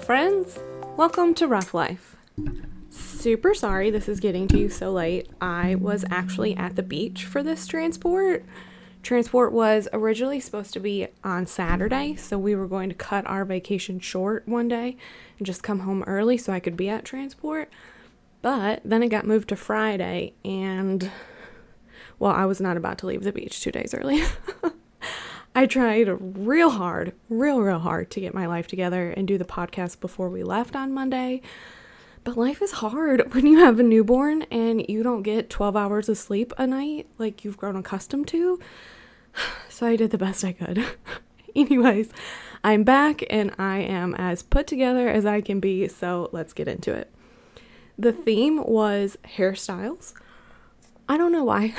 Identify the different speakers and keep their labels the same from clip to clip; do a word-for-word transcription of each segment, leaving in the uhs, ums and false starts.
Speaker 1: friends, welcome to Rough Life. Super sorry this is getting to you so late. I was actually at the beach for this transport. Transport was originally supposed to be on Saturday, so we were going to cut our vacation short one day and just come home early so I could be at transport. But then it got moved to Friday, and well, I was not about to leave the beach two days early. I tried real hard, real, real hard to get my life together and do the podcast before we left on Monday. But life is hard when you have a newborn and you don't get twelve hours of sleep a night like you've grown accustomed to. So I did the best I could. Anyways, I'm back and I am as put together as I can be, so let's get into it. The theme was hairstyles. I don't know why.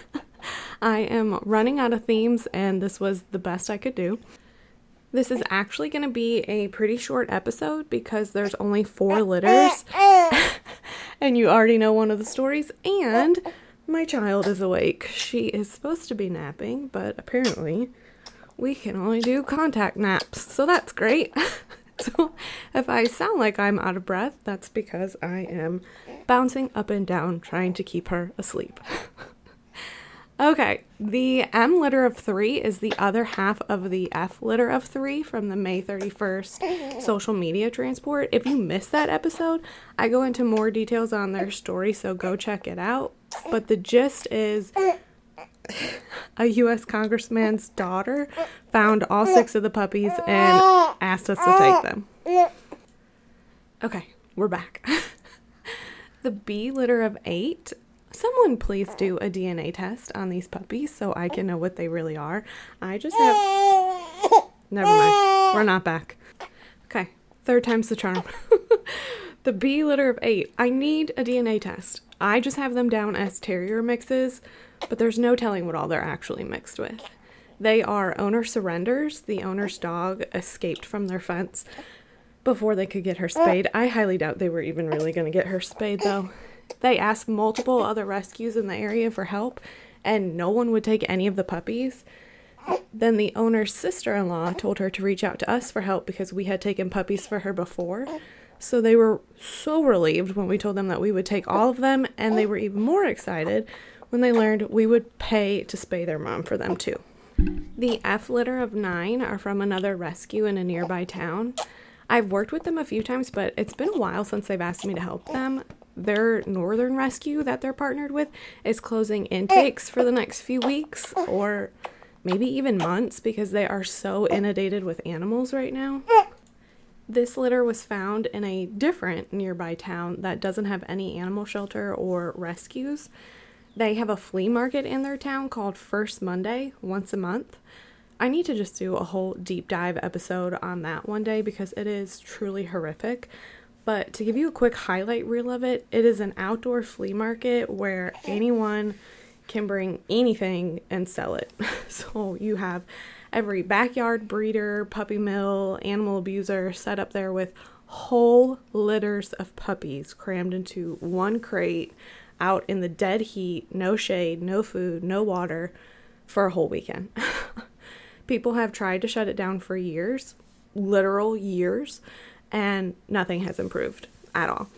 Speaker 1: I am running out of themes and this was the best I could do. This is actually going to be a pretty short episode because there's only four litters and you already know one of the stories, and my child is awake. She is supposed to be napping, but apparently we can only do contact naps, so that's great. So if I sound like I'm out of breath, that's because I am bouncing up and down trying to keep her asleep. Okay, the M litter of three is the other half of the F litter of three from the May thirty-first social media transport. If you missed that episode, I go into more details on their story, so go check it out. But the gist is a U S congressman's daughter found all six of the puppies and asked us to take them. Okay, we're back. The B litter of eight. Someone please do a D N A test on these puppies so I can know what they really are. I just have... Never mind. We're not back. Okay. Third time's the charm. The B litter of eight. I need a D N A test. I just have them down as terrier mixes, but there's no telling what all they're actually mixed with. They are owner surrenders. The owner's dog escaped from their fence before they could get her spayed. I highly doubt they were even really going to get her spayed, though. They asked multiple other rescues in the area for help, and no one would take any of the puppies. Then the owner's sister-in-law told her to reach out to us for help because we had taken puppies for her before. So they were so relieved when we told them that we would take all of them, and they were even more excited when they learned we would pay to spay their mom for them too. The F litter of nine are from another rescue in a nearby town. I've worked with them a few times, but it's been a while since they've asked me to help them. Their northern rescue that they're partnered with is closing intakes for the next few weeks or maybe even months because they are so inundated with animals right now. This litter was found in a different nearby town that doesn't have any animal shelter or rescues. They have a flea market in their town called First Monday once a month. I need to just do a whole deep dive episode on that one day because it is truly horrific. But to give you a quick highlight reel of it, it is an outdoor flea market where anyone can bring anything and sell it. So you have every backyard breeder, puppy mill, animal abuser set up there with whole litters of puppies crammed into one crate out in the dead heat, no shade, no food, no water for a whole weekend. People have tried to shut it down for years, literal years, and nothing has improved at all.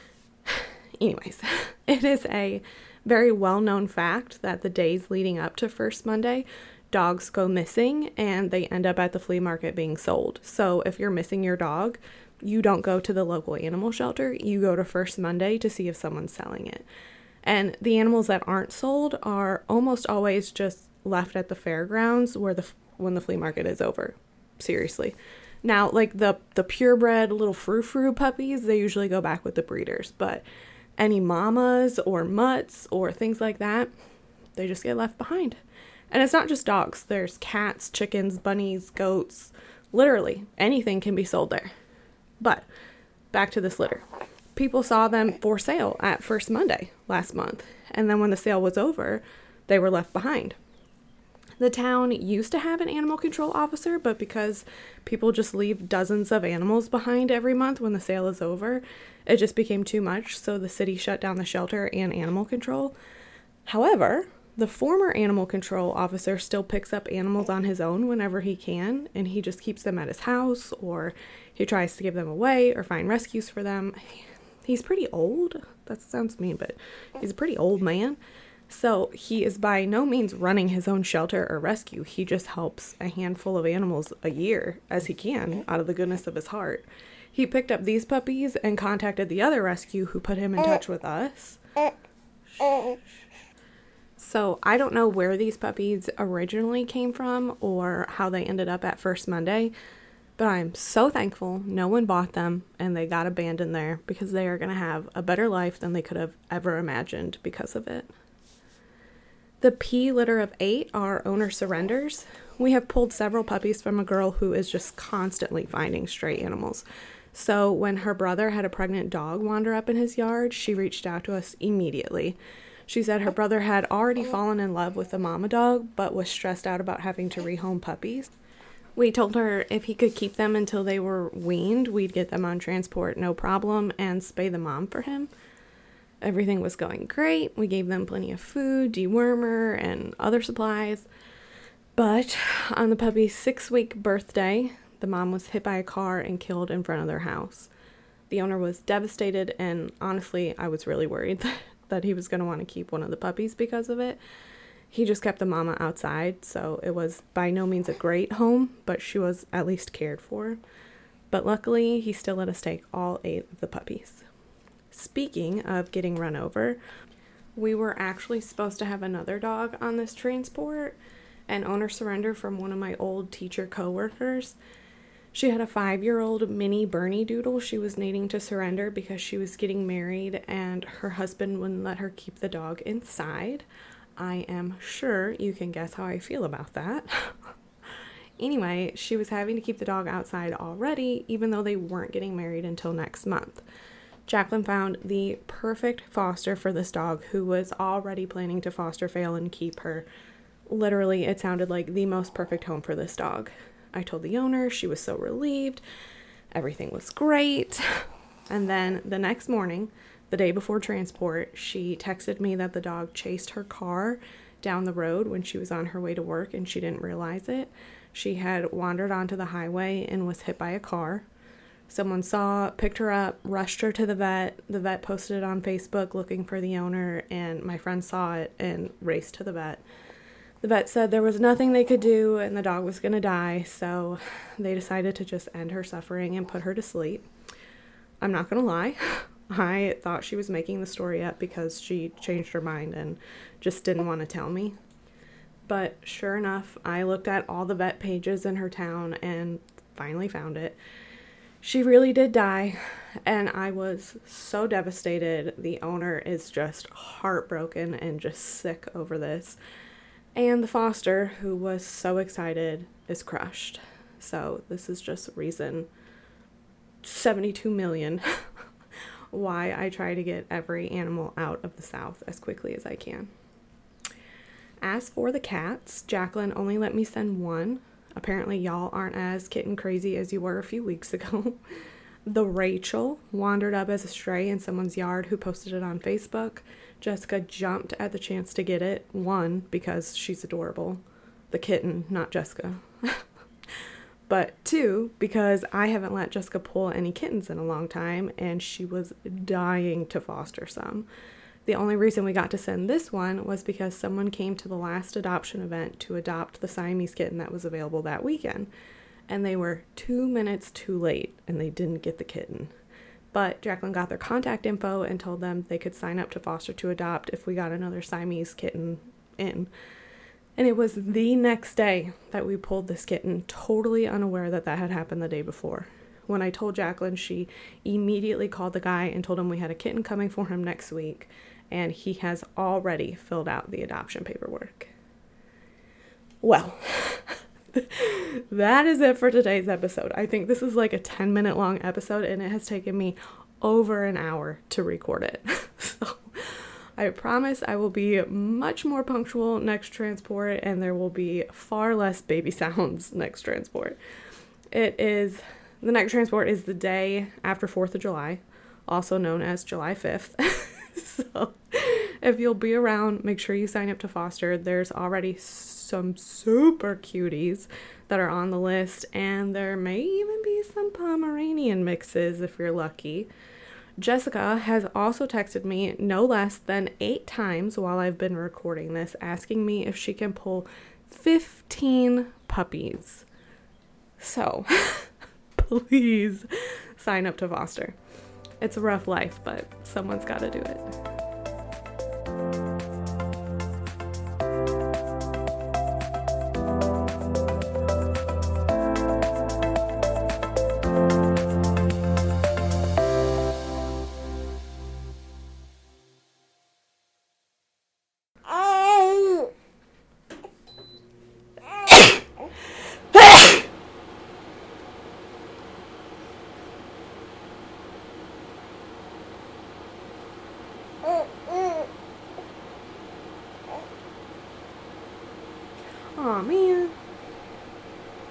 Speaker 1: Anyways, it is a very well-known fact that the days leading up to First Monday, dogs go missing and they end up at the flea market being sold. So if you're missing your dog, you don't go to the local animal shelter, you go to First Monday to see if someone's selling it. And the animals that aren't sold are almost always just left at the fairgrounds where the when the flea market is over. Seriously. Now, like the, the purebred little frou-frou puppies, they usually go back with the breeders. But any mamas or mutts or things like that, they just get left behind. And it's not just dogs. There's cats, chickens, bunnies, goats. Literally, anything can be sold there. But back to this litter. People saw them for sale at First Monday last month. And then when the sale was over, they were left behind. The town used to have an animal control officer, but because people just leave dozens of animals behind every month when the sale is over, it just became too much, so the city shut down the shelter and animal control. However, the former animal control officer still picks up animals on his own whenever he can, and he just keeps them at his house, or He tries to give them away or find rescues for them. He's pretty old. That sounds mean, but he's a pretty old man. So he is by no means running his own shelter or rescue. He just helps a handful of animals a year as he can out of the goodness of his heart. He picked up these puppies and contacted the other rescue who put him in touch with us. So I don't know where these puppies originally came from or how they ended up at First Monday, but I'm so thankful no one bought them and they got abandoned there, because they are going to have a better life than they could have ever imagined because of it. The P litter of eight are owner surrenders. We have pulled several puppies from a girl who is just constantly finding stray animals. So when her brother had a pregnant dog wander up in his yard, she reached out to us immediately. She said her brother had already fallen in love with the mama dog, but was stressed out about having to rehome puppies. We told her if he could keep them until they were weaned, we'd get them on transport, no problem, and spay the mom for him. Everything was going great. We gave them plenty of food, dewormer, and other supplies. But on the puppy's six-week birthday, the mom was hit by a car and killed in front of their house. The owner was devastated, and honestly, I was really worried that, that he was going to want to keep one of the puppies because of it. He just kept the mama outside, so it was by no means a great home, but she was at least cared for. But luckily, he still let us take all eight of the puppies. Speaking of getting run over, we were actually supposed to have another dog on this transport, an owner surrender from one of my old teacher coworkers. She had a five-year-old mini Bernie Doodle she was needing to surrender because she was getting married and her husband wouldn't let her keep the dog inside. I am sure you can guess how I feel about that. Anyway, she was having to keep the dog outside already, even though they weren't getting married until next month. Jacqueline found the perfect foster for this dog, who was already planning to foster fail and keep her. Literally, it sounded like the most perfect home for this dog. I told the owner, she was so relieved. Everything was great. And then the next morning, the day before transport, she texted me that the dog chased her car down the road when she was on her way to work and she didn't realize it. She had wandered onto the highway and was hit by a car. Someone saw, picked her up, rushed her to the vet. The vet posted it on Facebook looking for the owner, and my friend saw it and raced to the vet. The vet said there was nothing they could do and the dog was going to die, so they decided to just end her suffering and put her to sleep. I'm not going to lie. I thought she was making the story up because she changed her mind and just didn't want to tell me. But sure enough, I looked at all the vet pages in her town and finally found it. She really did die, and I was so devastated. The owner is just heartbroken and just sick over this. And the foster, who was so excited, is crushed. So this is just reason seventy-two million why I try to get every animal out of the South as quickly as I can. As for the cats, Jacqueline only let me send one. Apparently y'all aren't as kitten crazy as you were a few weeks ago. The Rachel wandered up as a stray in someone's yard who posted it on Facebook. Jessica jumped at the chance to get it. One, because she's adorable. The kitten, not Jessica. But two, because I haven't let Jessica pull any kittens in a long time, and she was dying to foster some. The only reason we got to send this one was because someone came to the last adoption event to adopt the Siamese kitten that was available that weekend. And they were two minutes too late, and they didn't get the kitten. But Jacqueline got their contact info and told them they could sign up to foster to adopt if we got another Siamese kitten in. And it was the next day that we pulled this kitten, totally unaware that that had happened the day before. When I told Jacqueline, she immediately called the guy and told him we had a kitten coming for him next week, and he has already filled out the adoption paperwork. Well, that is it for today's episode. I think this is like a ten minute long episode, and it has taken me over an hour to record it. So I promise I will be much more punctual next transport, and there will be far less baby sounds next transport. It is, the next transport is the day after fourth of July, also known as July fifth. So If you'll be around, make sure you sign up to foster. There's already some super cuties that are on the list, and there may even be some Pomeranian mixes if you're lucky. Jessica has also texted me no less than eight times while I've been recording this, asking me if she can pull fifteen puppies. So, please sign up to foster. It's a rough life, but someone's got to do it. Aw, man.